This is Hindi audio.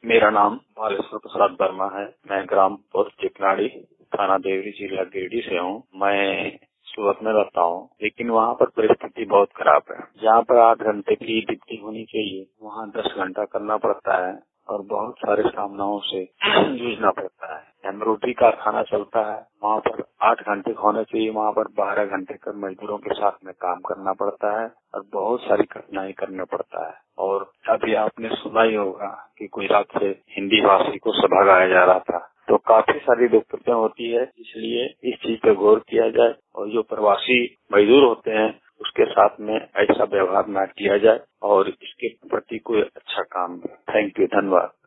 मेरा नाम बालेश्वर प्रसाद वर्मा है। मैं ग्राम पोस्ट चिकनाड़ी, थाना देवरी, जिला गिरिडीह से हूँ। मैं सूरत में रहता हूँ, लेकिन वहाँ पर परिस्थिति बहुत खराब है। जहाँ पर 8 घंटे की ड्यूटी होनी चाहिए, वहाँ 10 घंटा करना पड़ता है और बहुत सारे सामनाओं से जूझना पड़ता है। एमरोटी कारखाना चलता है, वहाँ पर 8 घंटे होने चाहिए, वहाँ पर 12 घंटे का मजदूरों के साथ में काम करना पड़ता है और बहुत सारी कठिनाई करना पड़ता है। और अभी आपने सुना ही होगा कि गुजरात से हिंदी भाषी को भगाया जा रहा था, तो काफी सारी दिक्कतें होती है। इसलिए इस चीज पे गौर किया जाए और जो प्रवासी मजदूर होते हैं उसके साथ में ऐसा व्यवहार न किया जाए और इसके प्रति कोई अच्छा काम। थैंक यू, धन्यवाद।